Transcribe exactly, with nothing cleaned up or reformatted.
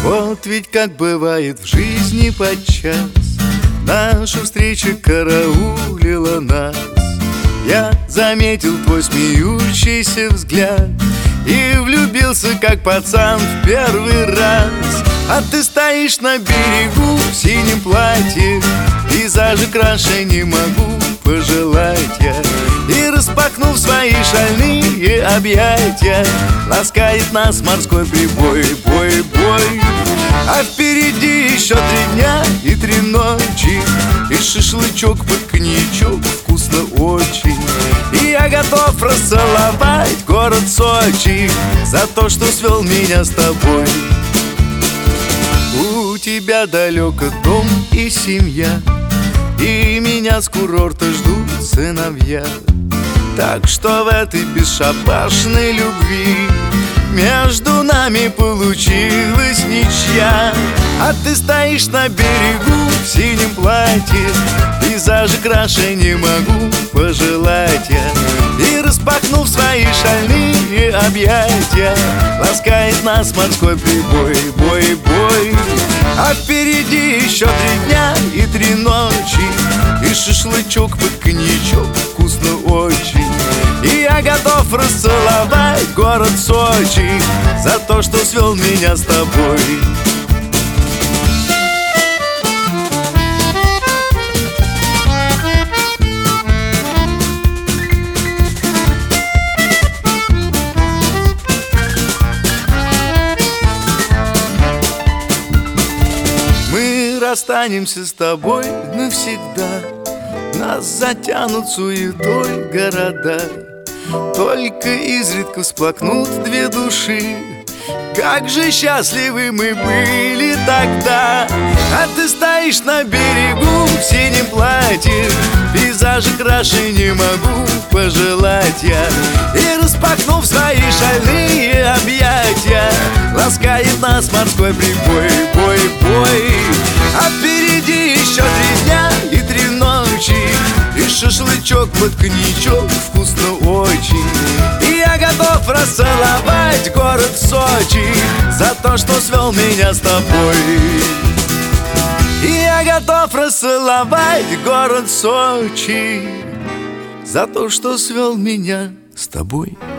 Вот ведь как бывает в жизни подчас, наша встреча караулила нас. Я заметил твой смеющийся взгляд и влюбился, как пацан, в первый раз. А ты стоишь на берегу в синем платье, пейзажи краше не могу пожелать я. И, распахнув свои шальные объятия, ласкает нас морской прибой, бой, бой. А впереди еще три дня и три ночи, и шашлычок под коньячок, вкусно очень. И я готов расцеловать город Сочи за то, что свел меня с тобой. У тебя далеко дом и семья, и меня с курорта ждут сыновья. Так что в этой бесшабашной любви между нами получилась ничья. А ты стоишь на берегу в синем платье, пейзажи краше не могу пожелать я. И, распахнув свои шальные объятия, ласкает нас морской прибой, бой, бой. А впереди еще три дня и три ночи, и шашлычок под коньячок, вкусно очень. И я готов расцеловать город Сочи за то, что свел меня с тобой. Мы расстанемся с тобой навсегда, нас затянут суетой города, только изредка всплакнут две души. Как же счастливы мы были тогда. А ты стоишь на берегу в синем платье, пейзажи краше не могу пожелать я. И, распахнув свои шальные объятия, ласкает нас морской прибой, бой, бой. А впереди еще три дня и три ночи, и шашлычок под коньячок, вкусно очень. И я готов расцеловать город Сочи за то, что свел меня с тобой. И я готов расцеловать город Сочи за то, что свел меня с тобой.